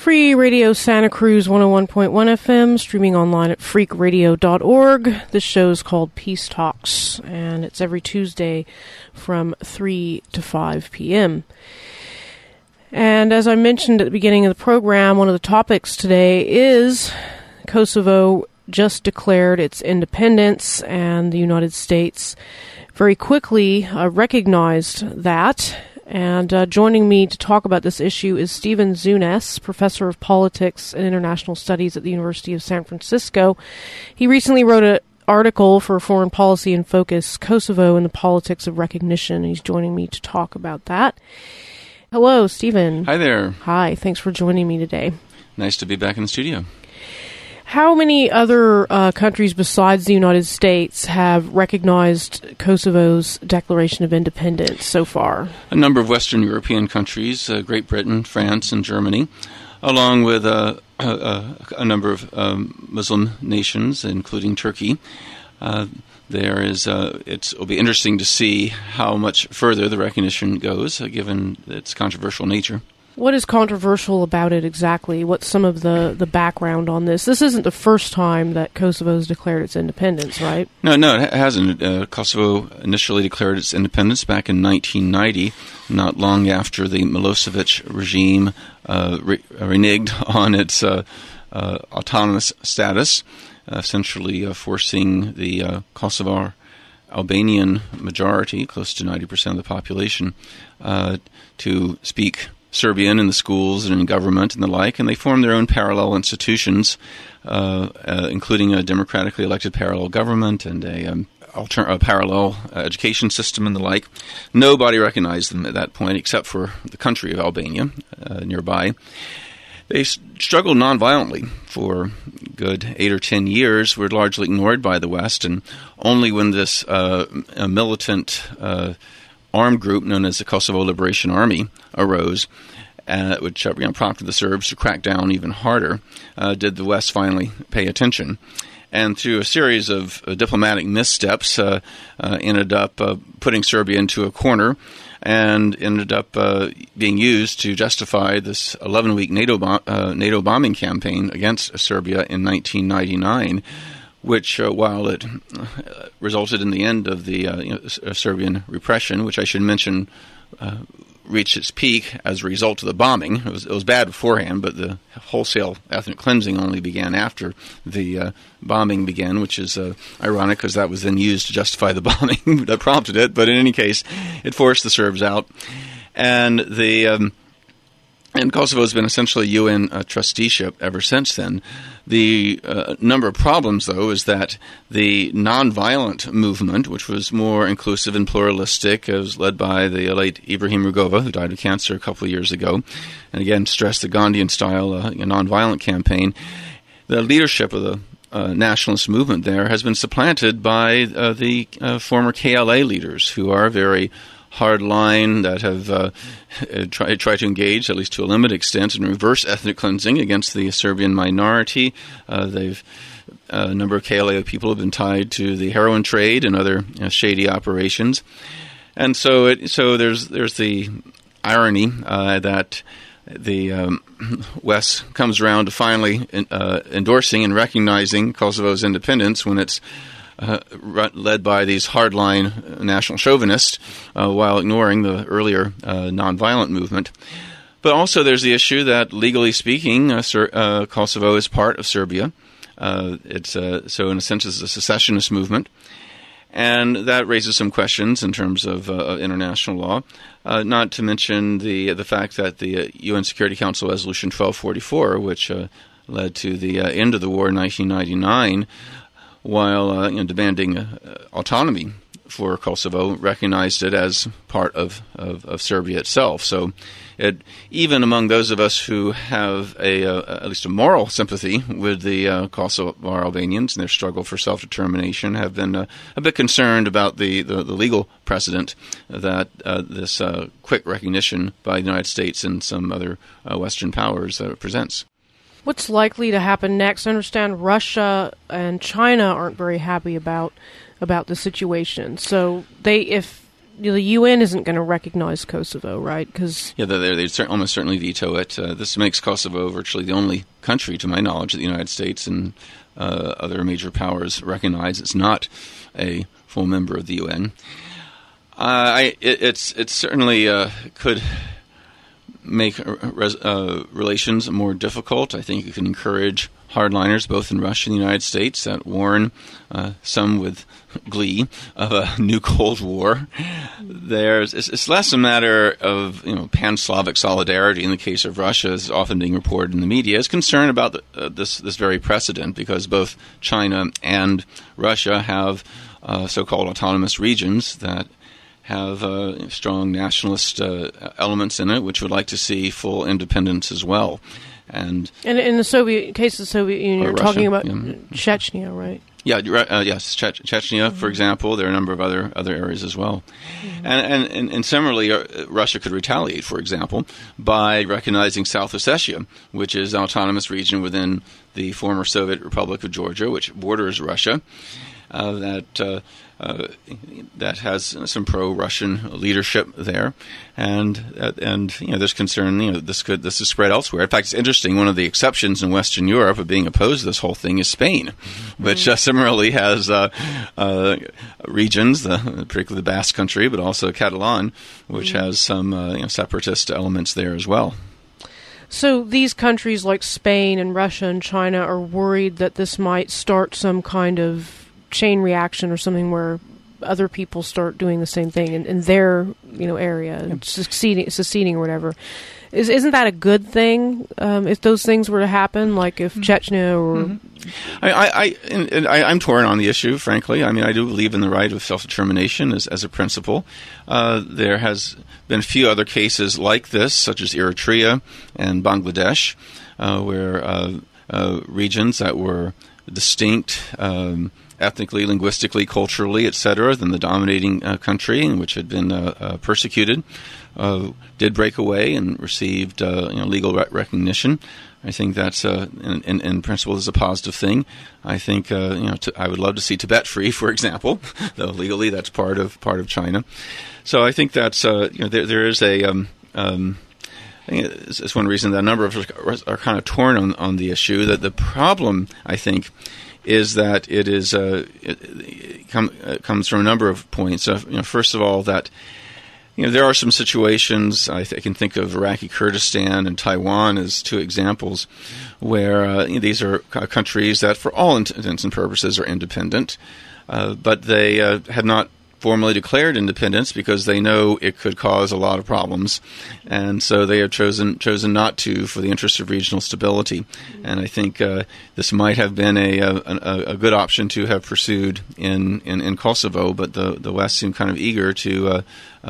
Free Radio Santa Cruz 101.1 FM, streaming online at freakradio.org. This show is called Peace Talks, and it's every Tuesday from 3 to 5 p.m. And as I mentioned at the beginning of the program, one of the topics today is Kosovo just declared its independence, and the United States very quickly recognized that. And joining me to talk about this issue is Stephen Zunes, professor of politics and international studies at the University of San Francisco. He recently wrote an article for Foreign Policy in Focus, Kosovo and the Politics of Recognition, and he's joining me to talk about that. Hello, Stephen. Hi there. Hi, thanks for joining me today. Nice to be back in the studio. How many other countries besides the United States have recognized Kosovo's declaration of independence so far? A number of Western European countries, Great Britain, France, and Germany, along with a number of Muslim nations, including Turkey. It'll be interesting to see how much further the recognition goes, given its controversial nature. What is controversial about it exactly? What's some of the background on this? This isn't the first time that Kosovo has declared its independence, right? No, it hasn't. Kosovo initially declared its independence back in 1990, not long after the Milosevic regime reneged on its autonomous status, essentially forcing the Kosovar Albanian majority, close to 90% of the population, to speak Serbian in the schools and in government and the like, and they formed their own parallel institutions, including a democratically elected parallel government and a parallel education system and the like. Nobody recognized them at that point except for the country of Albania nearby. They struggled nonviolently for good 8 or 10 years, were largely ignored by the West, and only when this militant armed group known as the Kosovo Liberation Army arose, which prompted the Serbs to crack down even harder, did the West finally pay attention. And through a series of diplomatic missteps, ended up putting Serbia into a corner and ended up being used to justify this 11-week NATO bombing campaign against Serbia in 1999, which, while it resulted in the end of the Serbian repression, which I should mention reached its peak as a result of the bombing. It was bad beforehand, but the wholesale ethnic cleansing only began after the bombing began, which is ironic because that was then used to justify the bombing that prompted it. But in any case, it forced the Serbs out. And Kosovo has been essentially UN trusteeship ever since then. The number of problems, though, is that the nonviolent movement, which was more inclusive and pluralistic, was led by the late Ibrahim Rugova, who died of cancer a couple of years ago, and again stressed the Gandhian-style nonviolent campaign. The leadership of the nationalist movement there has been supplanted by the former KLA leaders, who are very hard line, that have tried to engage, at least to a limited extent, in reverse ethnic cleansing against the Serbian minority. A number of KLA people have been tied to the heroin trade and other shady operations, and so there's the irony that the West comes around to finally endorsing and recognizing Kosovo's independence when it's led by these hardline national chauvinists, while ignoring the earlier nonviolent movement. But also there's the issue that, legally speaking, Kosovo is part of Serbia. So in a sense it's a secessionist movement. And that raises some questions in terms of international law, not to mention the fact that the UN Security Council Resolution 1244, which led to the end of the war in 1999, while demanding autonomy for Kosovo, recognized it as part of Serbia itself. So even among those of us who have at least a moral sympathy with the Kosovar Albanians and their struggle for self-determination, have been a bit concerned about the legal precedent that this quick recognition by the United States and some other Western powers presents. What's likely to happen next? I understand Russia and China aren't very happy about the situation. So if the UN isn't going to recognize Kosovo, right? Because they'd almost certainly veto it. This makes Kosovo virtually the only country, to my knowledge, that the United States and other major powers recognize. It's not a full member of the UN. It certainly could make relations more difficult. I think it can encourage hardliners, both in Russia and the United States, that warn some with glee of a new Cold War. It's less a matter of pan-Slavic solidarity in the case of Russia, as is often being reported in the media. It's concern about this very precedent, because both China and Russia have so-called autonomous regions that have strong nationalist elements in it, which would like to see full independence as well. And in the case of the Soviet Union, you're Russia, talking about Chechnya, right? Yeah, yes, Chechnya, for example. There are a number of other areas as well. Mm-hmm. And similarly, Russia could retaliate, for example, by recognizing South Ossetia, which is an autonomous region within the former Soviet Republic of Georgia, which borders Russia, that has some pro-Russian leadership there, and there's concern this is spread elsewhere. In fact, it's interesting. One of the exceptions in Western Europe of being opposed to this whole thing is Spain, which similarly has regions, particularly the Basque Country, but also Catalan, which has some separatist elements there as well. So these countries like Spain and Russia and China are worried that this might start some kind of chain reaction or something where other people start doing the same thing in their area, seceding or whatever. Isn't that a good thing if those things were to happen, like if Chechnya or... I'm torn on the issue, frankly. I mean, I do believe in the right of self-determination as a principle. There has been a few other cases like this, such as Eritrea and Bangladesh, where regions that were distinct ethnically, linguistically, culturally, etc., than the dominating country, in which had been persecuted, did break away and received legal recognition. I think that's in principle is a positive thing. I think I would love to see Tibet free, for example, though legally that's part of China. So I think that's there is a. I think it's one reason that a number of us are kind of torn on the issue. That the problem, I think, is that it is comes from a number of points. First of all, that there are some situations. I can think of Iraqi Kurdistan and Taiwan as two examples where these are countries that, for all intents and purposes, are independent, but they had not formally declared independence because they know it could cause a lot of problems, and so they have chosen not to for the interest of regional stability. And I think this might have been a good option to have pursued in Kosovo, but the West seemed kind of eager to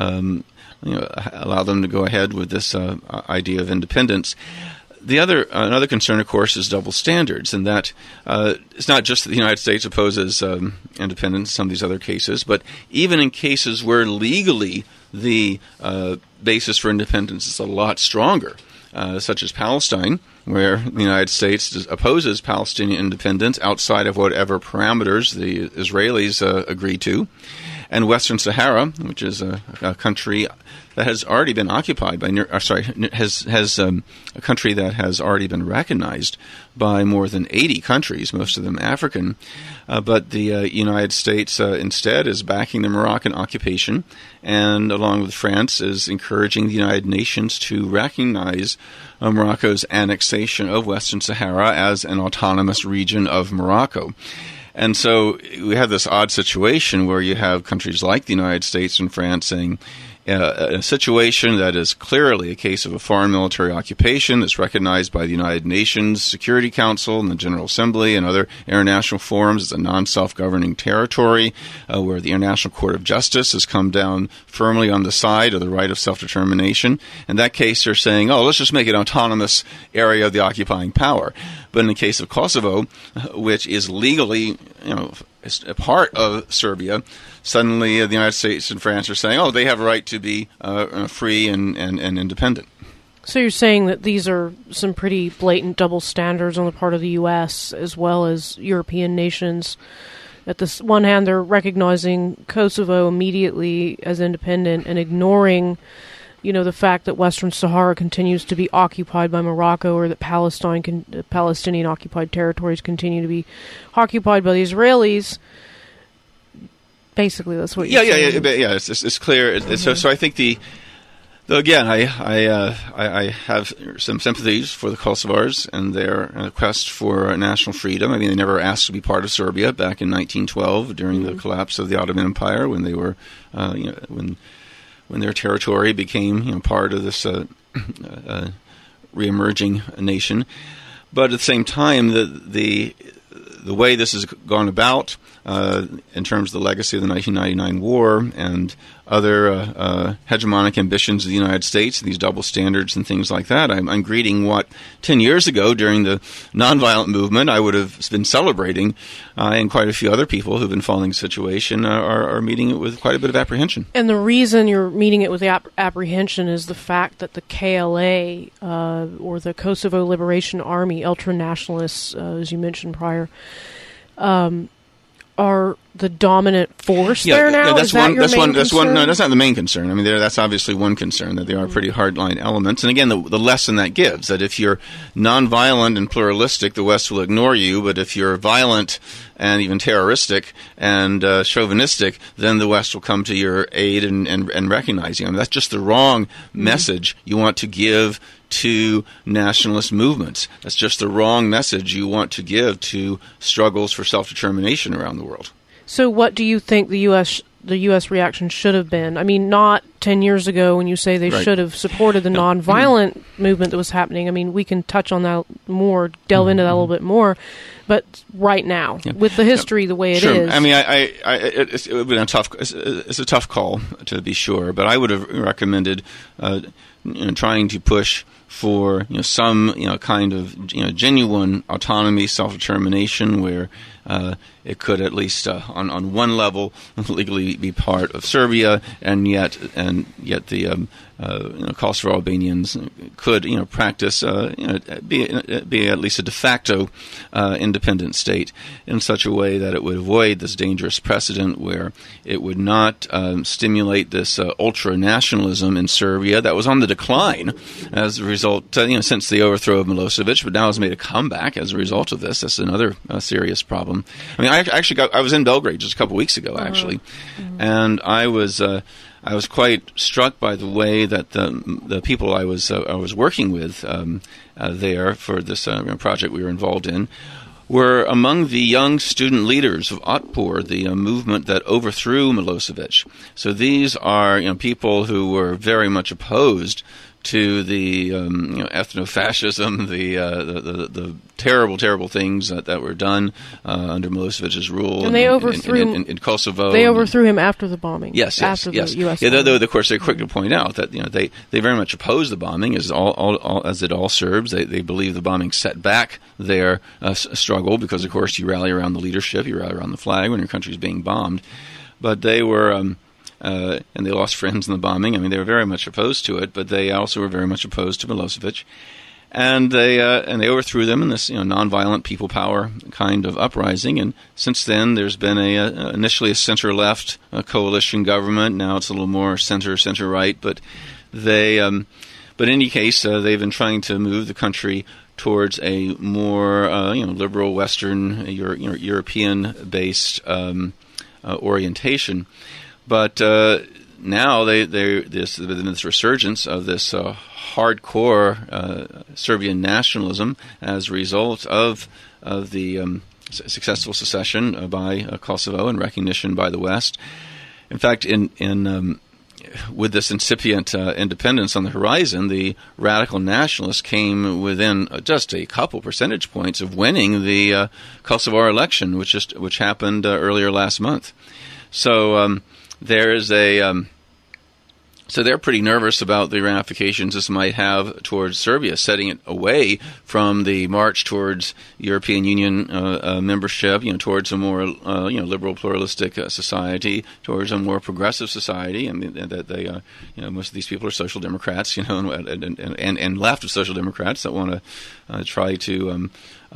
allow them to go ahead with this idea of independence. Another concern, of course, is double standards, and that it's not just that the United States opposes independence in some of these other cases, but even in cases where legally the basis for independence is a lot stronger, such as Palestine, where the United States opposes Palestinian independence outside of whatever parameters the Israelis agree to, and Western Sahara, which is a country that has already been occupied by, has a country that has already been recognized by more than 80 countries, most of them African. But the United States instead is backing the Moroccan occupation, and along with France is encouraging the United Nations to recognize Morocco's annexation of Western Sahara as an autonomous region of Morocco. And so we have this odd situation where you have countries like the United States and France saying, a situation that is clearly a case of a foreign military occupation that's recognized by the United Nations Security Council and the General Assembly and other international forums as a non-self-governing territory, where the International Court of Justice has come down firmly on the side of the right of self-determination. In that case, they're saying, let's just make it an autonomous area of the occupying power. But in the case of Kosovo, which is legally, a part of Serbia, suddenly the United States and France are saying, they have a right to be free and independent. So you're saying that these are some pretty blatant double standards on the part of the U.S. as well as European nations at this one hand, they're recognizing Kosovo immediately as independent and ignoring, the fact that Western Sahara continues to be occupied by Morocco, or that Palestinian occupied territories continue to be occupied by the Israelis. Basically, that's what you're saying. Yeah. It's clear. So I think again, I have some sympathies for the Kosovars and their quest for national freedom. I mean, they never asked to be part of Serbia back in 1912 during the collapse of the Ottoman Empire, when they were, when their territory became, part of this re-emerging nation. But at the same time, the way this has gone about, in terms of the legacy of the 1999 war and other hegemonic ambitions of the United States, these double standards and things like that, I'm greeting what 10 years ago during the nonviolent movement I would have been celebrating, and quite a few other people who've been following the situation are meeting it with quite a bit of apprehension. And the reason you're meeting it with apprehension is the fact that the KLA, or the Kosovo Liberation Army, ultra-nationalists, as you mentioned prior, are the dominant force there now? Yeah, that's main concern? No, that's not the main concern. I mean, that's obviously one concern, that they are pretty hardline elements. And again, the lesson that gives, that if you're nonviolent and pluralistic, the West will ignore you. But if you're violent and even terroristic and chauvinistic, then the West will come to your aid and recognize you. I mean, that's just the wrong message you want to give to nationalist movements. That's just the wrong message you want to give to struggles for self-determination around the world. So what do you think the U.S. reaction should have been? I mean, not 10 years ago when you say they should have supported the nonviolent movement that was happening. I mean, we can touch on that more, delve into that a little bit more. But right now, with the history the way it is. I mean, it would have been it's a tough call, to be sure, but I would have recommended trying to push for some kind of genuine autonomy, self-determination, where it could at least on one level legally be part of Serbia, and yet the Kosovo Albanians could practice be at least a de facto independent state in such a way that it would avoid this dangerous precedent where it would not stimulate this ultra-nationalism in Serbia that was on the decline as a result, since the overthrow of Milosevic, but now has made a comeback as a result of this. That's another serious problem. I mean, I was in Belgrade just a couple weeks ago, actually, and I was quite struck by the way that the people I was working with there for this project we were involved in were among the young student leaders of Otpor, the movement that overthrew Milosevic. So these are people who were very much opposed to the ethno-fascism, the terrible things that were done under Milosevic's rule, and they overthrew in Kosovo. They overthrew him after the bombing. Yes. The U.S. Yeah, though of course they're quick to point out that they very much oppose the bombing, as did all Serbs. They believe the bombing set back their struggle because, of course, you rally around the leadership, you rally around the flag when your country is being bombed. But they were. And they lost friends in the bombing. I mean, they were very much opposed to it, but they also were very much opposed to Milosevic. And they overthrew them in this nonviolent people power kind of uprising. And since then, there's been initially a center-left coalition government. Now it's a little more center-right. But but in any case, they've been trying to move the country towards a more liberal Western European-based orientation. But now there's this resurgence of this hardcore Serbian nationalism as a result of the successful secession by Kosovo and recognition by the West. In fact, with this incipient independence on the horizon, the radical nationalists came within just a couple percentage points of winning the Kosovo election, which happened earlier last month. So there is So they're pretty nervous about the ramifications this might have towards Serbia, setting it away from the march towards European Union membership, towards a more liberal, pluralistic society, towards a more progressive society. I mean, that they, most of these people are social democrats, and left of social democrats that want to try to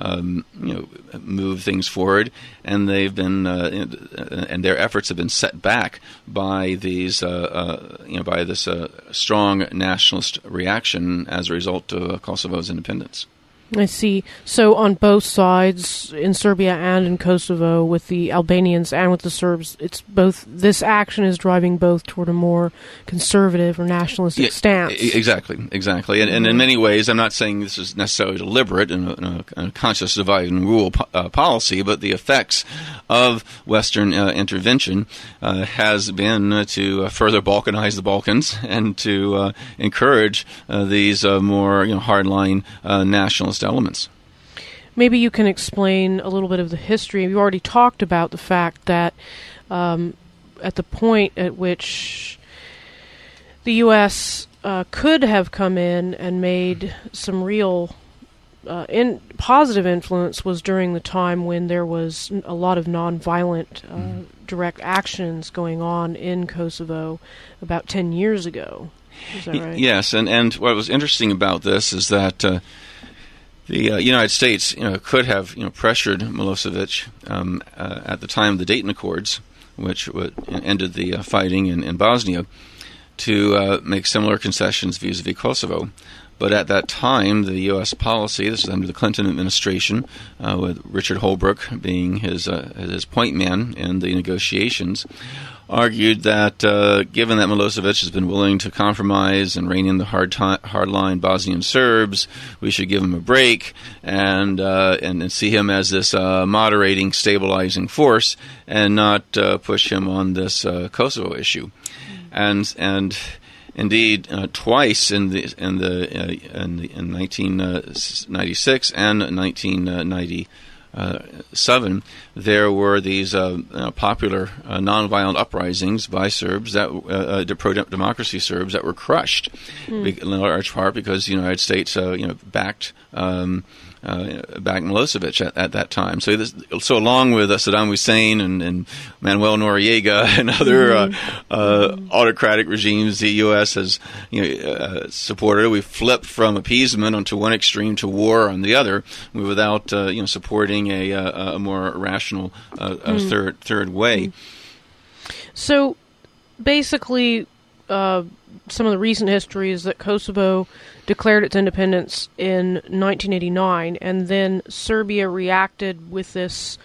move things forward, and they've been and their efforts have been set back by these by this strong nationalist reaction as a result of Kosovo's independence. I see. So on both sides, in Serbia and in Kosovo, with the Albanians and with the Serbs, it's both. This action is driving both toward a more conservative or nationalistic stance. Exactly. And in many ways, I'm not saying this is necessarily deliberate and a conscious divide and rule policy, but the effects of Western intervention has been to further balkanize the Balkans and to encourage these more hardline nationalist elements. Maybe you can explain a little bit of the history. You already talked about the fact that at the point at which the U.S. Could have come in and made some real positive influence was during the time when there was a lot of nonviolent direct actions going on in Kosovo about 10 years ago. Is that right? Yes, and what was interesting about this is that the United States, could have, pressured Milosevic at the time of the Dayton Accords, which ended the fighting in Bosnia, to make similar concessions vis-a-vis Kosovo. But at that time, the U.S. policy, this is under the Clinton administration, with Richard Holbrooke being his point man in the negotiations, argued that given that Milosevic has been willing to compromise and rein in the hardline Bosnian Serbs, we should give him a break and see him as this moderating, stabilizing force, and not push him on this Kosovo issue. And indeed, twice in 1996 and 1997, there were these popular nonviolent uprisings by Serbs, pro-democracy Serbs, that were crushed, in large part because the United States, backed Milosevic at that time. So along with Saddam Hussein and Manuel Noriega and other autocratic regimes the U.S. has supported, we flipped from appeasement onto one extreme to war on the other, without supporting a more rational third way. So basically, some of the recent history is that Kosovo declared its independence in 1989, and then Serbia reacted with this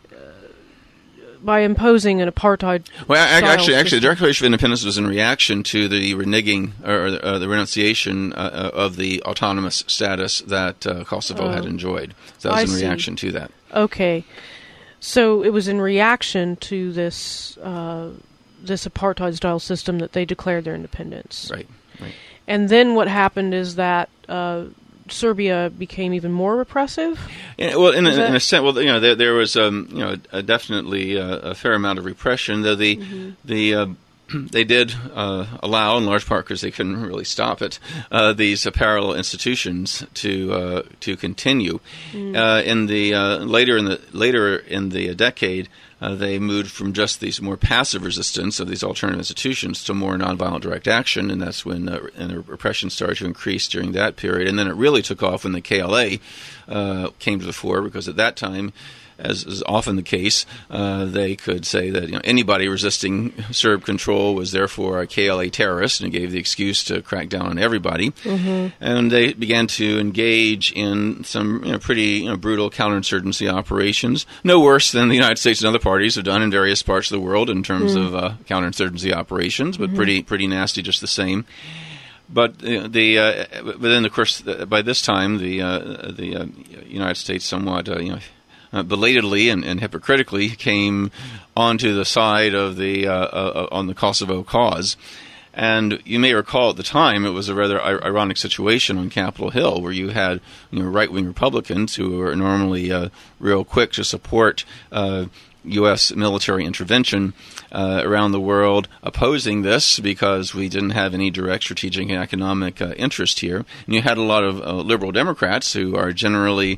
by imposing an apartheid. Well, actually, the Declaration of Independence was in reaction to the reneging or the renunciation of the autonomous status that Kosovo had enjoyed. So that was in reaction to that. Okay, so it was in reaction to this this apartheid-style system that they declared their independence. Right. And then what happened is that Serbia became even more repressive. Yeah, well, in a sense, there was definitely a fair amount of repression, though they did allow, in large part because they couldn't really stop it, these parallel institutions to continue. Later in the decade, they moved from just these more passive resistance of these alternative institutions to more nonviolent direct action, and that's when the repression started to increase during that period. And then it really took off when the KLA came to the fore, because at that time, as is often the case, they could say that anybody resisting Serb control was therefore a KLA terrorist, and it gave the excuse to crack down on everybody. And they began to engage in some pretty brutal counterinsurgency operations, no worse than the United States and other parties have done in various parts of the world in terms of counterinsurgency operations, but pretty nasty just the same. But but then of course by this time the United States somewhat belatedly and hypocritically came onto the side of on the Kosovo cause. And you may recall at the time it was a rather ironic situation on Capitol Hill, where you had right-wing Republicans who were normally real quick to support U.S. military intervention around the world, opposing this because we didn't have any direct strategic and economic interest here. And you had a lot of liberal Democrats who are generally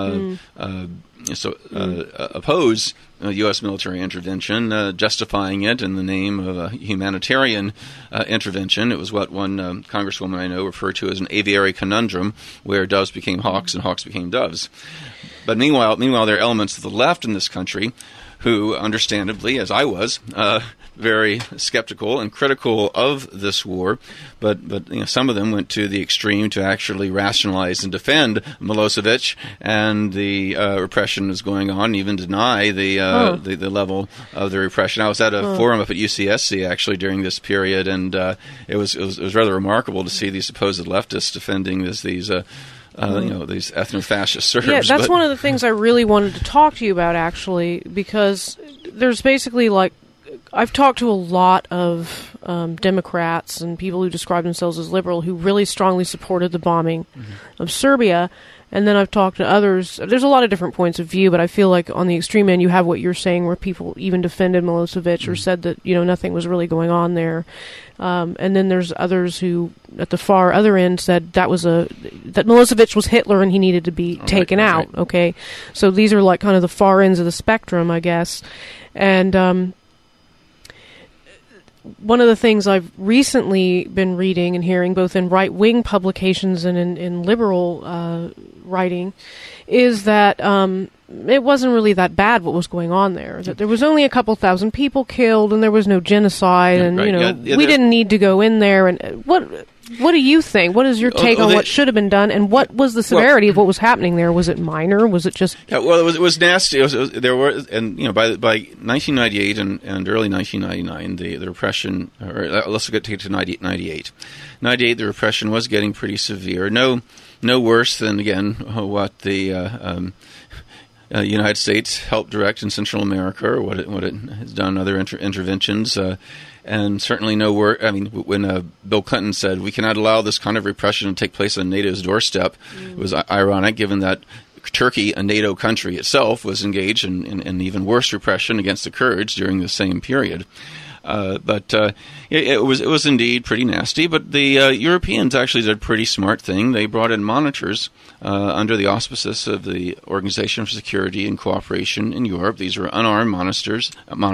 oppose U.S. military intervention, justifying it in the name of a humanitarian intervention. It was what one congresswoman I know referred to as an aviary conundrum, where doves became hawks and hawks became doves. But meanwhile, there are elements of the left in this country who, understandably, as I was, very skeptical and critical of this war, but some of them went to the extreme to actually rationalize and defend Milosevic and the repression that was going on, and even deny the level of the repression. I was at a forum up at UCSC actually during this period, and it was rather remarkable to see these supposed leftists defending these these ethno-fascist Serbs. Yeah, that's one of the things I really wanted to talk to you about, actually, because there's basically, I've talked to a lot of Democrats and people who describe themselves as liberal who really strongly supported the bombing of Serbia, and then I've talked to others. There's a lot of different points of view, but I feel like on the extreme end you have what you're saying, where people even defended Milosevic or said that nothing was really going on there. And then there's others who, at the far other end, said that Milosevic was Hitler and he needed to be taken out. Right. Okay, so these are kind of the far ends of the spectrum, I guess. And one of the things I've recently been reading and hearing, both in right-wing publications and in liberal writing, is that it wasn't really that bad what was going on there. That there was only a couple thousand people killed, and there was no genocide, and we didn't need to go in there. And what do you think? What is your take on what should have been done, and what was the severity of what was happening there? Was it minor? Was it just? Yeah, well, it was nasty. There were, and by 1998 and early 1999, the repression. Or let's take it to 98. 98, the repression was getting pretty severe. No worse than what the United States helped direct in Central America, or what it has done in other interventions. And certainly no work. I mean, when Bill Clinton said we cannot allow this kind of repression to take place on NATO's doorstep, it was ironic given that Turkey, a NATO country itself, was engaged in even worse repression against the Kurds during the same period. But it was indeed pretty nasty. But the Europeans actually did a pretty smart thing. They brought in monitors under the auspices of the Organization for Security and Cooperation in Europe. These were unarmed monitors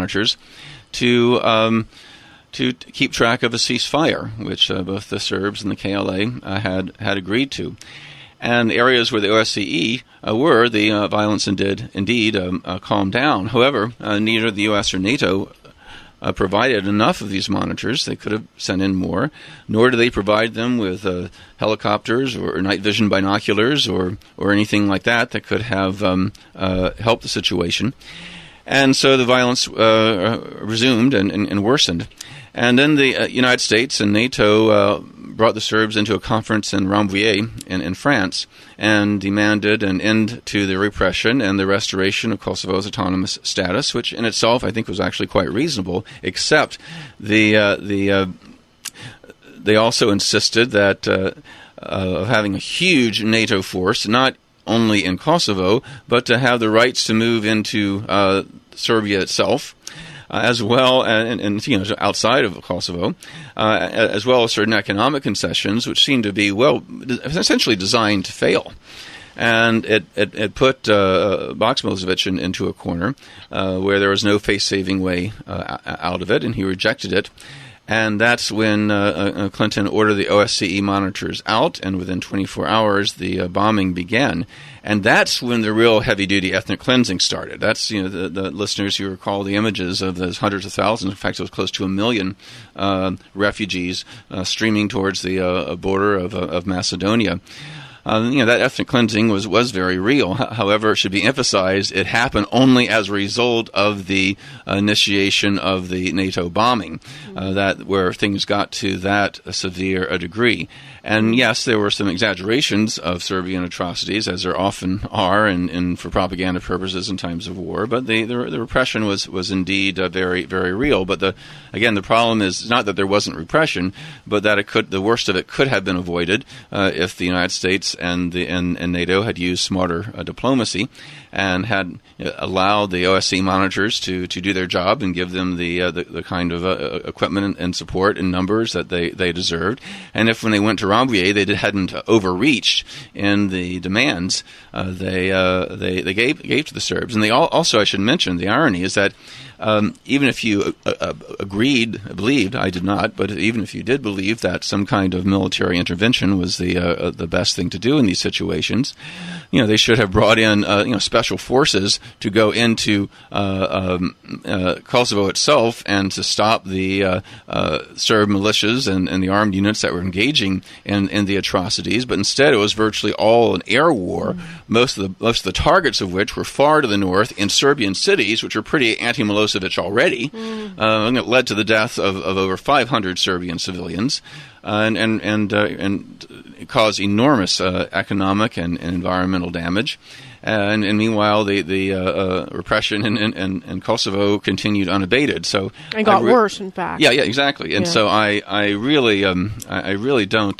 to keep track of a ceasefire, which both the Serbs and the KLA had agreed to. And areas where the OSCE were, the violence did indeed calm down. However, neither the U.S. or NATO provided enough of these monitors. They could have sent in more, nor do they provide them with helicopters or night vision binoculars or anything like that could have helped the situation. And so the violence resumed and worsened. And then the United States and NATO brought the Serbs into a conference in Rambouillet in France and demanded an end to the repression and the restoration of Kosovo's autonomous status, which in itself I think was actually quite reasonable, except they also insisted that of having a huge NATO force, not only in Kosovo, but to have the rights to move into Serbia itself, as well, and outside of Kosovo, as well as certain economic concessions, which seemed to be essentially designed to fail. And it put Boks Milosevic into a corner where there was no face-saving way out of it, and he rejected it. And that's when Clinton ordered the OSCE monitors out, and within 24 hours, the bombing began. And that's when the real heavy-duty ethnic cleansing started. That's, the listeners who recall the images of those hundreds of thousands, in fact, it was close to 1 million refugees streaming towards the border of Macedonia. That ethnic cleansing was very real. However, it should be emphasized it happened only as a result of the initiation of the NATO bombing, where things got to that severe a degree. And yes, there were some exaggerations of Serbian atrocities, as there often are, and for propaganda purposes in times of war. But the repression was indeed very, very real. But the problem is not that there wasn't repression, but that the worst of it could have been avoided if the United States and NATO had used smarter diplomacy and had allowed the OSCE monitors to do their job and give them the kind of equipment and support in numbers that they deserved. And if when they went to Rambouillet they hadn't overreached in the demands, they gave to the Serbs. And they also, I should mention, the irony is that even if you believed, I did not, but even if you did believe that some kind of military intervention was the best thing to do in these situations, they should have brought in special forces to go into Kosovo itself and to stop the Serb militias and the armed units that were engaging in the atrocities. But instead, it was virtually all an air war. Most of the targets of which were far to the north in Serbian cities, which were pretty anti-Milosevic already. It led to the death of over 500 Serbian civilians. And caused enormous economic and environmental damage. And meanwhile, the repression in Kosovo continued unabated. So and got worse, in fact. Yeah, exactly. And so I really don't.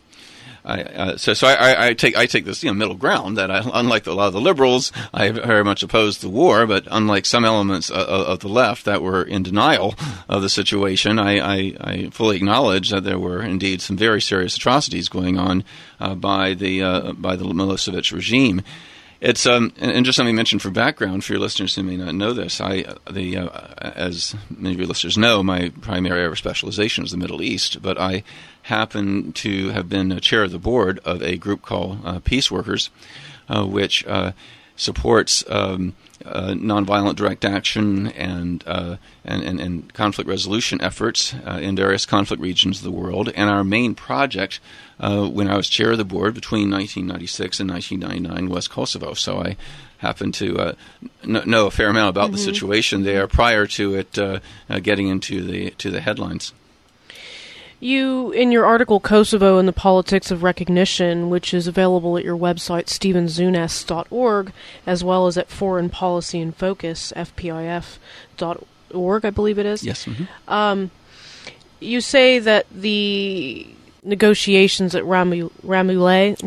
I take this middle ground that unlike a lot of the liberals, I very much oppose the war, but unlike some elements of the left that were in denial of the situation, I fully acknowledge that there were indeed some very serious atrocities going on by the Milosevic regime. It's and just something mentioned for background for your listeners who may not know this. As many of your listeners know, my primary area of specialization is the Middle East, but I happen to have been chair of the board of a group called Peace Workers, which supports nonviolent direct action and conflict resolution efforts in various conflict regions of the world. And our main project, when I was chair of the board between 1996 and 1999, was Kosovo. So I happen to know a fair amount about the situation there prior to it getting into the headlines. You, in your article Kosovo and the Politics of Recognition, which is available at your website stevenzoones.org, as well as at Foreign Policy in Focus, FPIF.org, I believe it is. Yes. You say that the negotiations at Rambouillet,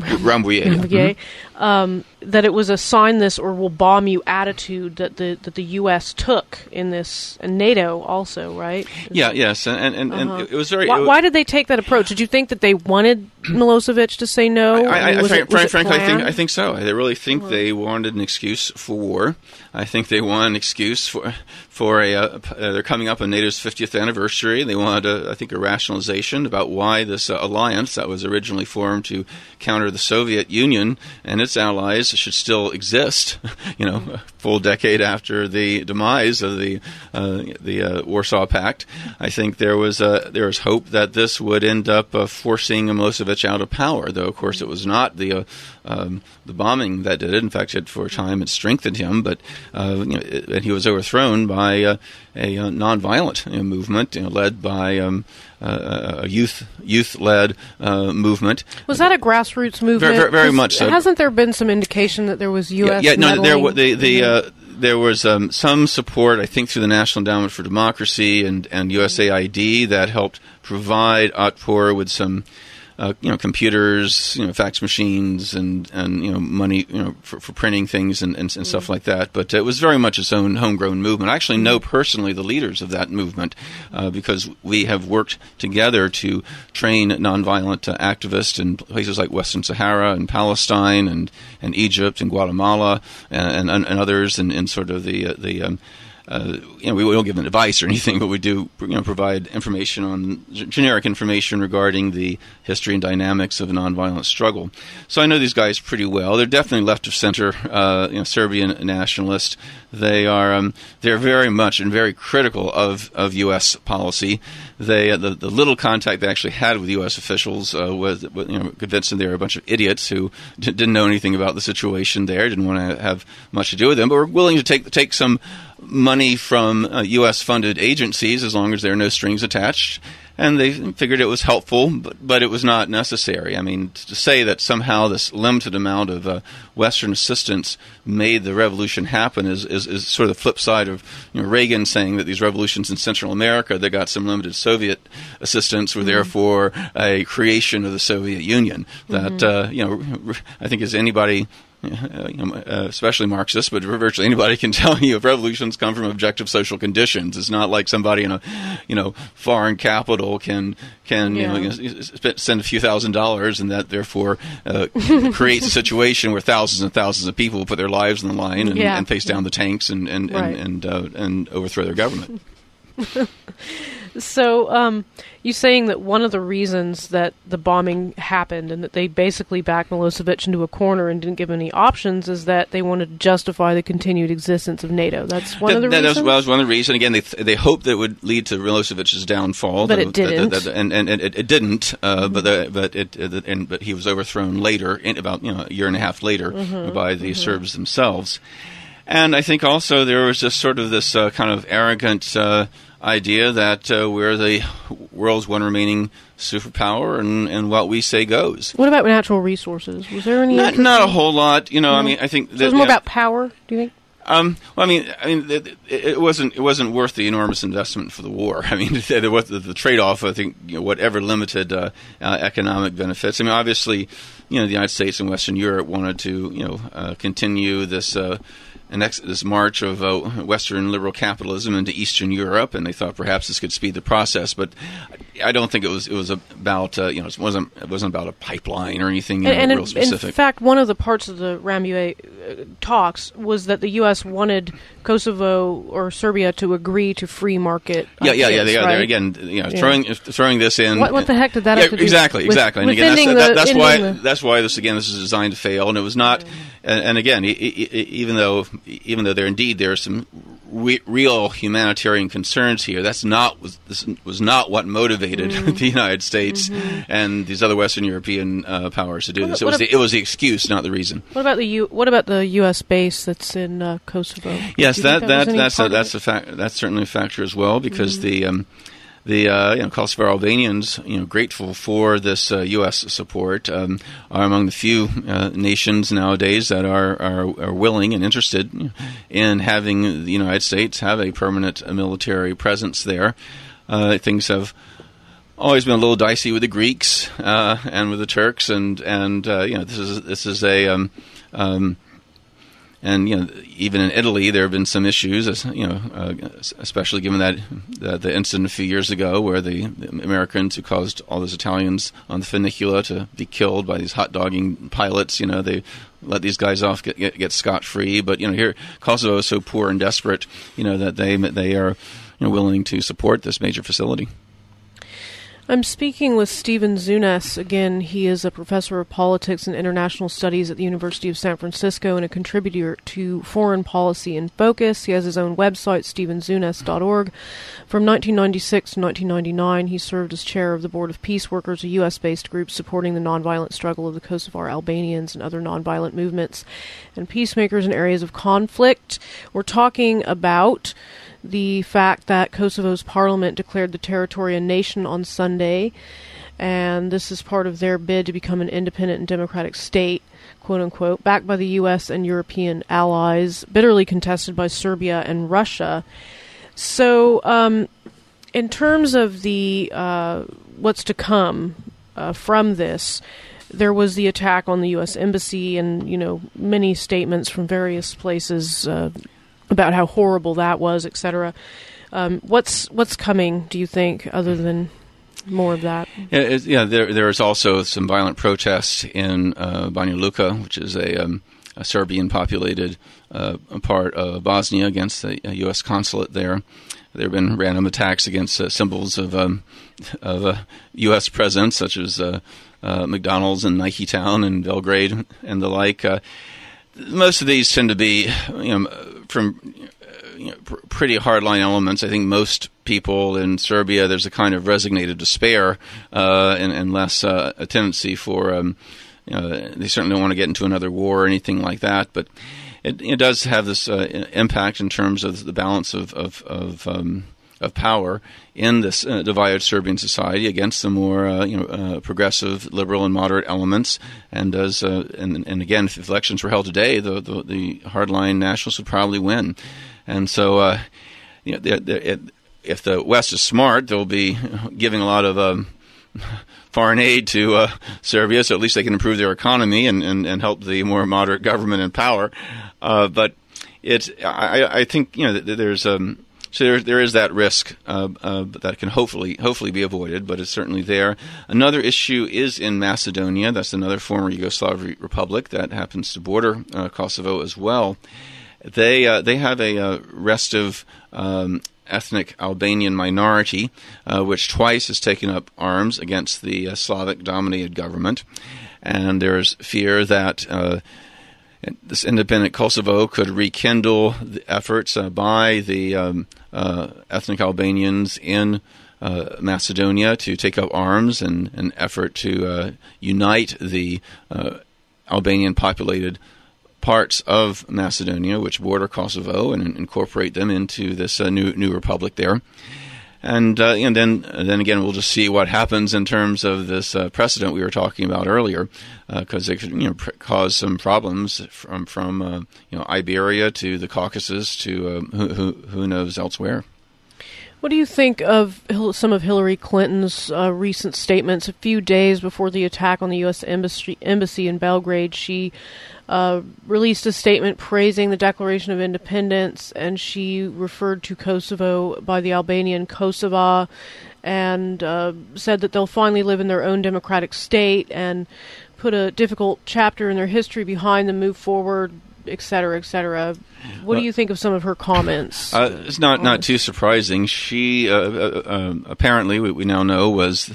that it was a sign this or we'll bomb you attitude that the U.S. took in this, and NATO also, right? Yes, and it was very. Why did they take that approach? Did you think that they wanted Milosevic to say no? Frankly, I think so. I really think they wanted an excuse for war. I think they wanted an excuse for they're coming up on NATO's 50th anniversary. They wanted, a rationalization about why this alliance that was originally formed to counter the Soviet Union and its allies should still exist. A full decade after the demise of the Warsaw Pact. I think there was hope that this would end up forcing Milosevic out of power. Though, of course, it was not the bombing that did it. In fact, for a time, it strengthened him. But and he was overthrown by a nonviolent movement led by a youth-led movement. Was that a grassroots movement? Very much so. Hasn't there been some indication that there was U.S. meddling? There was some support, I think, through the National Endowment for Democracy and USAID that helped provide Otpor with some computers, fax machines, and money, for printing things and stuff like that. But it was very much its own homegrown movement. I actually know personally the leaders of that movement because we have worked together to train nonviolent activists in places like Western Sahara and Palestine and Egypt and Guatemala and others in sort of the we don't give them advice or anything, but we do, provide information on generic information regarding the history and dynamics of a nonviolent struggle. So I know these guys pretty well. They're definitely left of center, Serbian nationalists. They're very much and very critical of U.S. policy. The little contact they actually had with U.S. officials was convinced them they were a bunch of idiots who didn't know anything about the situation there, didn't want to have much to do with them, but were willing to take some money from U.S.-funded agencies as long as there are no strings attached. And they figured it was helpful, but it was not necessary. I mean, to say that somehow this limited amount of Western assistance made the revolution happen is sort of the flip side of Reagan saying that these revolutions in Central America that got some limited Soviet assistance were therefore a creation of the Soviet Union. That I think as anybody. Especially Marxists, but virtually anybody can tell you if revolutions come from objective social conditions. It's not like somebody in a foreign capital can send a few $1,000s and that therefore creates a situation where thousands and thousands of people put their lives on the line and face down the tanks and overthrow their government. So, you saying that one of the reasons that the bombing happened and that they basically backed Milosevic into a corner and didn't give him any options is that they wanted to justify the continued existence of NATO. That's one of the reasons? That was one of the reasons. Again, they hoped that it would lead to Milosevic's downfall. But it didn't. And it didn't, but he was overthrown later, about a year and a half later, by the Serbs themselves. And I think also there was just sort of this kind of arrogant idea that we're the world's one remaining superpower, and what we say goes. What about natural resources? Was there any? Not a whole lot. I mean, I think so it was more about power. Do you think? Well, I mean, it wasn't worth the enormous investment for the war. I mean, the trade-off. I think whatever limited economic benefits. I mean, obviously, the United States and Western Europe wanted to continue this. This march of Western liberal capitalism into Eastern Europe, and they thought perhaps this could speed the process. But I don't think it was about it wasn't about a pipeline or anything real specific. In fact, one of the parts of the Rambouillet talks was that the U.S. wanted Kosovo or Serbia to agree to free market. They're again, throwing this in. What the heck did that have to do? Exactly. And again, that's why this is designed to fail, and it was not. And again, even though there are some real humanitarian concerns here, this was not what motivated the United States and these other Western European powers to do this. It was the excuse, not the reason. What about the U.S. base that's in Kosovo? Yes, that's certainly a factor as well, because the Kosovar Albanians, grateful for this U.S. support, are among the few nations nowadays that are willing and interested in having the United States have a permanent military presence there. Things have always been a little dicey with the Greeks and with the Turks, and this is a. And even in Italy, there have been some issues, especially given that the incident a few years ago where the Americans who caused all those Italians on the Funicula to be killed by these hot dogging pilots. They let these guys off get scot free. But here Kosovo is so poor and desperate, that they are willing to support this major facility. I'm speaking with Stephen Zunes. Again, he is a professor of politics and international studies at the University of San Francisco and a contributor to Foreign Policy in Focus. He has his own website, stephenzunes.org. From 1996 to 1999, he served as chair of the Board of Peace Workers, a U.S.-based group supporting the nonviolent struggle of the Kosovar Albanians and other nonviolent movements and peacemakers in areas of conflict. We're talking about the fact that Kosovo's parliament declared the territory a nation on Sunday, and this is part of their bid to become an independent and democratic state, quote-unquote, backed by the U.S. and European allies, bitterly contested by Serbia and Russia. So, in terms of the what's to come from this, there was the attack on the U.S. Embassy and, many statements from various places about how horrible that was, etc. What's coming, do you think, other than more of that? There is also some violent protests in Banja Luka, which is a Serbian-populated part of Bosnia, against the U.S. consulate there. There have been random attacks against symbols of U.S. presence, such as McDonald's and Nike Town and Belgrade and the like. Most of these tend to be from pretty hardline elements. I think most people in Serbia, there's a kind of resignated despair and less a tendency for they certainly don't want to get into another war or anything like that. But it does have this impact in terms of the balance of power in this divided Serbian society against the more progressive, liberal, and moderate elements, and does and again, if elections were held today, the hardline nationalists would probably win, and so if the West is smart, they'll be giving a lot of foreign aid to Serbia, so at least they can improve their economy and help the more moderate government in power. But I think there's so there is that risk that can hopefully be avoided, but it's certainly there. Another issue is in Macedonia. That's another former Yugoslav republic that happens to border Kosovo as well. They have a restive ethnic Albanian minority, which twice has taken up arms against the Slavic-dominated government, and there's fear that this independent Kosovo could rekindle the efforts by the ethnic Albanians in Macedonia to take up arms in an effort to unite the Albanian-populated parts of Macedonia, which border Kosovo, and incorporate them into this new republic there. And then again, we'll just see what happens in terms of this precedent we were talking about earlier, because it could cause some problems from Iberia to the Caucasus to who knows elsewhere. What do you think of some of Hillary Clinton's recent statements? A few days before the attack on the U.S. embassy in Belgrade, she released a statement praising the Declaration of Independence, and she referred to Kosovo by the Albanian Kosova, and said that they'll finally live in their own democratic state, and put a difficult chapter in their history behind them, move forward, et cetera, et cetera. What do you think of some of her comments? It's not too surprising. She apparently, we now know, was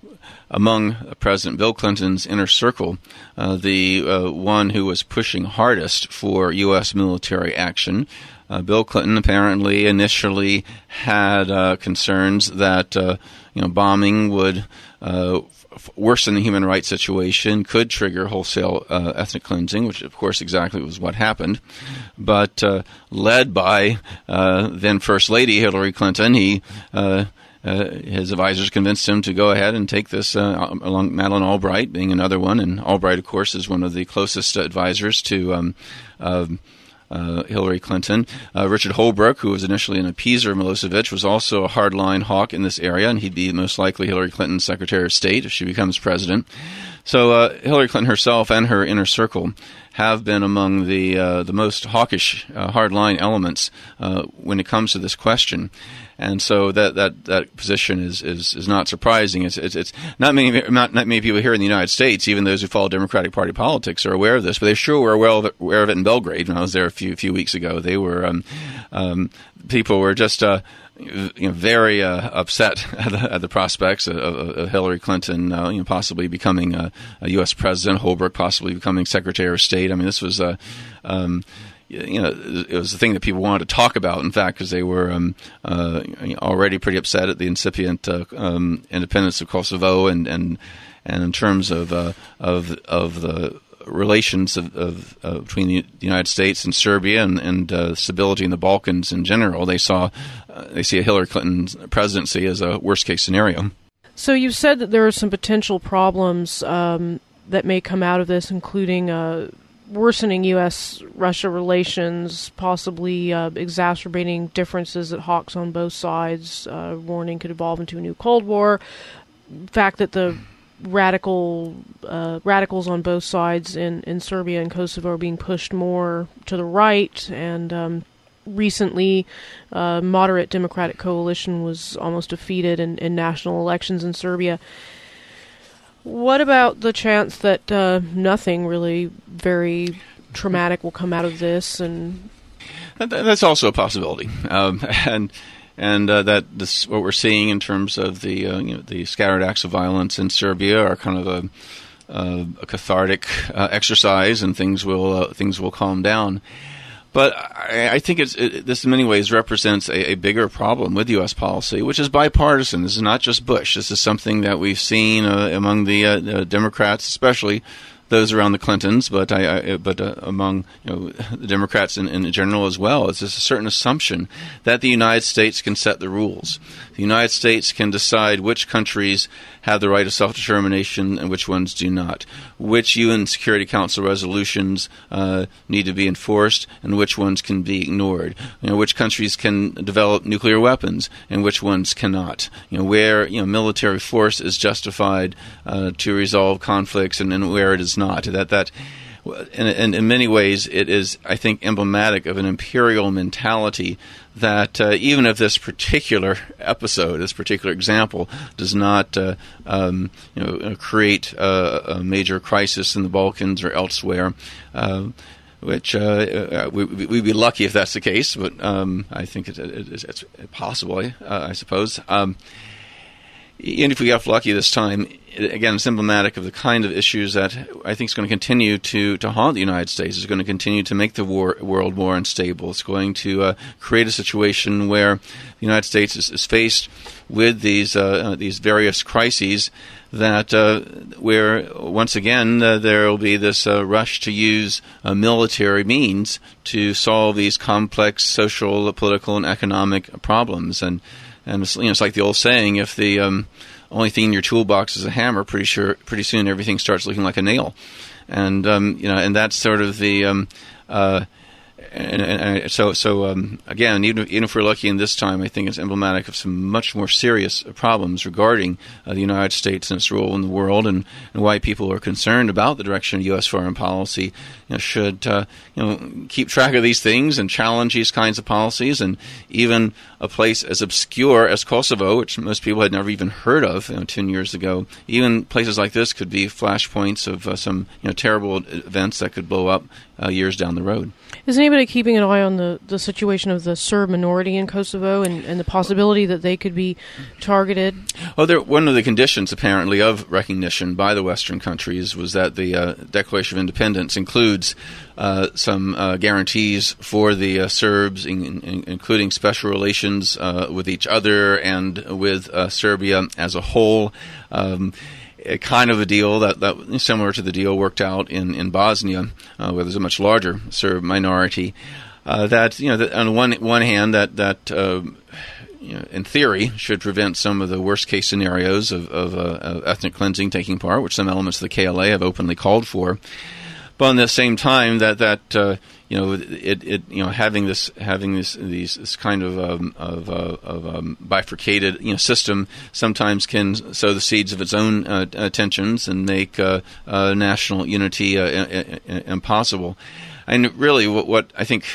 among President Bill Clinton's inner circle, the one who was pushing hardest for U.S. military action. Bill Clinton apparently initially had concerns that bombing would worsen the human rights situation, could trigger wholesale ethnic cleansing, which of course exactly was what happened. But led by then First Lady Hillary Clinton, his advisors convinced him to go ahead and take this, along Madeleine Albright being another one. And Albright, of course, is one of the closest advisors to Hillary Clinton. Richard Holbrooke, who was initially an appeaser of Milosevic, was also a hardline hawk in this area, and he'd be most likely Hillary Clinton's Secretary of State if she becomes president. So Hillary Clinton herself and her inner circle have been among the most hawkish hardline elements when it comes to this question. And so that position is not surprising. It's not many people here in the United States, even those who follow Democratic Party politics, are aware of this. But they sure were aware of it in Belgrade when I was there a few weeks ago. They were people were just very upset at the prospects of Hillary Clinton possibly becoming a U.S. president, Holbrooke possibly becoming Secretary of State. I mean, this was it was a thing that people wanted to talk about, in fact, because they were already pretty upset at the incipient independence of Kosovo, and in terms of the relations of between the United States and Serbia and stability in the Balkans in general, they see a Hillary Clinton presidency as a worst case scenario. So you said that there are some potential problems that may come out of this, including worsening U.S.-Russia relations, possibly exacerbating differences that hawks on both sides, warning could evolve into a new Cold War, the fact that the radicals on both sides in Serbia and Kosovo are being pushed more to the right, and recently moderate Democratic coalition was almost defeated in national elections in Serbia. What about the chance that nothing really very traumatic will come out of this? And that's also a possibility, and that this what we're seeing in terms of the scattered acts of violence in Serbia are kind of a cathartic exercise, and things will calm down. But I think this in many ways represents a bigger problem with U.S. policy, which is bipartisan. This is not just Bush. This is something that we've seen among the Democrats, especially those around the Clintons, but among the Democrats in general as well, is there's a certain assumption that the United States can set the rules. The United States can decide which countries have the right of self-determination and which ones do not, which UN Security Council resolutions need to be enforced and which ones can be ignored, which countries can develop nuclear weapons and which ones cannot, where military force is justified to resolve conflicts and where it is not. And in many ways, it is, I think, emblematic of an imperial mentality that even if this particular episode, this particular example, does not create a major crisis in the Balkans or elsewhere, which we'd be lucky if that's the case, but I think it's possible, I suppose. And if we got lucky this time, again, it's emblematic of the kind of issues that I think is going to continue to haunt the United States. It's going to continue to make the world more unstable. It's going to create a situation where the United States is faced with these various crises that where once again there will be this rush to use military means to solve these complex social, political, and economic problems. And it's like the old saying: if the only thing in your toolbox is a hammer, pretty soon everything starts looking like a nail. And and that's sort of the again, even if we're lucky in this time, I think it's emblematic of some much more serious problems regarding the United States and its role in the world, and why people are concerned about the direction of U.S. foreign policy. Should keep track of these things and challenge these kinds of policies. And even a place as obscure as Kosovo, which most people had never even heard of 10 years ago, even places like this could be flashpoints of some terrible events that could blow up years down the road. Is anybody keeping an eye on the situation of the Serb minority in Kosovo and the possibility that they could be targeted? Well, one of the conditions, apparently, of recognition by the Western countries was that the Declaration of Independence includes some guarantees for the Serbs, including special relations with each other and with Serbia as a whole. Kind of a deal that similar to the deal worked out in Bosnia, where there's a much larger Serb minority. That on one hand, that in theory should prevent some of the worst case scenarios of ethnic cleansing taking part, which some elements of the KLA have openly called for. But at the same time, having this kind of bifurcated system sometimes can sow the seeds of its own tensions and make national unity impossible. And really, what I think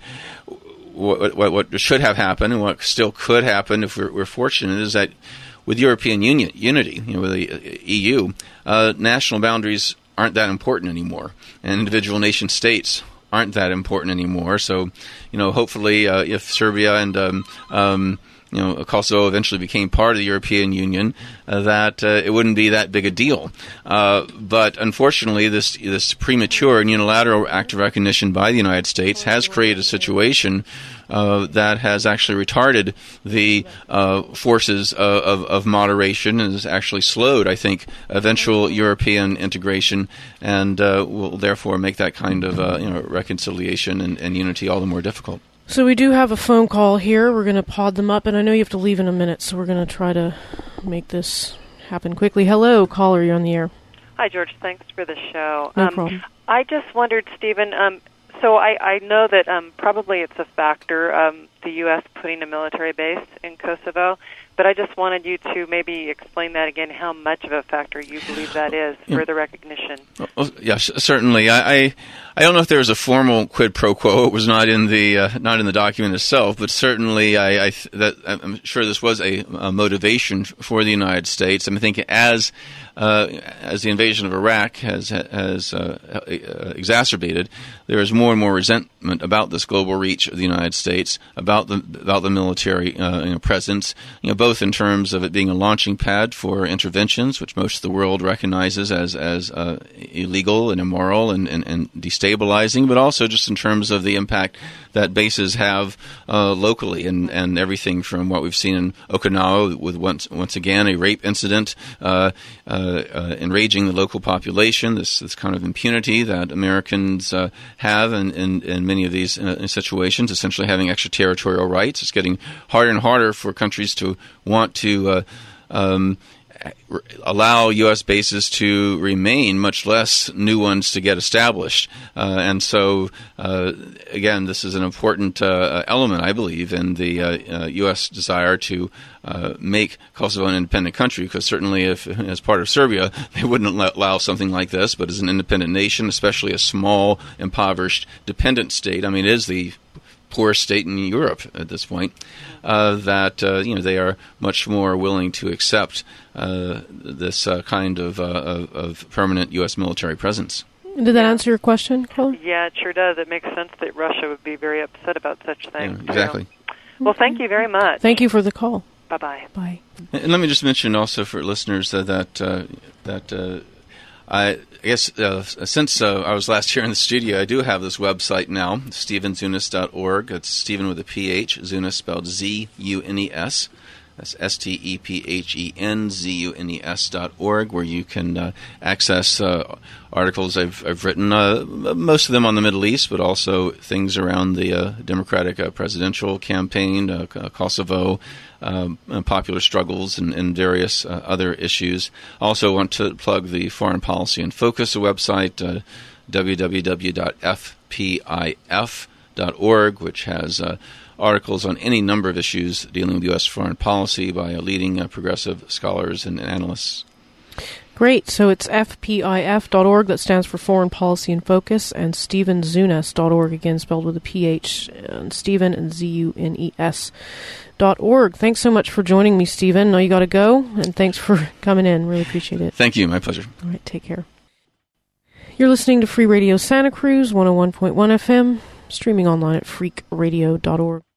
what should have happened and what still could happen if we're fortunate is that with European unity, with the EU, national boundaries aren't that important anymore, and individual nation states aren't that important anymore. So, hopefully, if Serbia and Kosovo eventually became part of the European Union, that it wouldn't be that big a deal. But unfortunately, this premature and unilateral act of recognition by the United States has created a situation that has actually retarded the forces of moderation and has actually slowed, I think, eventual European integration, and will therefore make that kind of reconciliation and unity all the more difficult. So we do have a phone call here. We're going to pod them up, and I know you have to leave in a minute, so we're going to try to make this happen quickly. Hello, caller, you're on the air. Hi, George. Thanks for the show. No problem. I just wondered, Stephen, so I know that probably it's a factor, the U.S. putting a military base in Kosovo, but I just wanted you to maybe explain that again, how much of a factor you believe that is for the recognition. Well, yes, certainly. I don't know if there was a formal quid pro quo. It was not in the document itself, but certainly I'm sure this was a motivation for the United States. I think as the invasion of Iraq has exacerbated, there is more and more resentment about this global reach of the United States, about the military presence, both in terms of it being a launching pad for interventions, which most of the world recognizes as illegal and immoral and destabilizing, but also just in terms of the impact that bases have locally, and everything from what we've seen in Okinawa with once again a rape incident enraging the local population, this kind of impunity that Americans have in many of these situations, essentially having extraterritorial rights. It's getting harder and harder for countries to want to allow U.S. bases to remain, much less new ones to get established. And so, again, this is an important element, I believe, in the U.S. desire to make Kosovo an independent country, because certainly if, as part of Serbia, they wouldn't allow something like this, but as an independent nation, especially a small, impoverished, dependent state, I mean, it is the poorest state in Europe at this point, that they are much more willing to accept this kind of permanent U.S. military presence. Did that answer your question, Colin? Yeah, it sure does. It makes sense that Russia would be very upset about such things. Yeah, exactly. Well, thank you very much. Thank you for the call. Bye-bye. Bye. And let me just mention also for listeners that I guess since I was last here in the studio, I do have this website now, StephenZunas.org. It's Stephen with a PH, Zunas spelled Z-U-N-E-S. That's StephenZunes.org, where you can access articles I've written, most of them on the Middle East, but also things around the Democratic presidential campaign, Kosovo, popular struggles, and various other issues. I also want to plug the Foreign Policy in Focus website, www.fpif.org, which has articles on any number of issues dealing with U.S. foreign policy by leading progressive scholars and analysts. Great. So it's fpif.org, that stands for Foreign Policy in Focus, and StephenZunas.org, again spelled with a PH, and Stephen and ZUNES.org. Thanks so much for joining me, Stephen. Now you got to go, and thanks for coming in. Really appreciate it. Thank you. My pleasure. All right. Take care. You're listening to Free Radio Santa Cruz, 101.1 FM, streaming online at freakradio.org.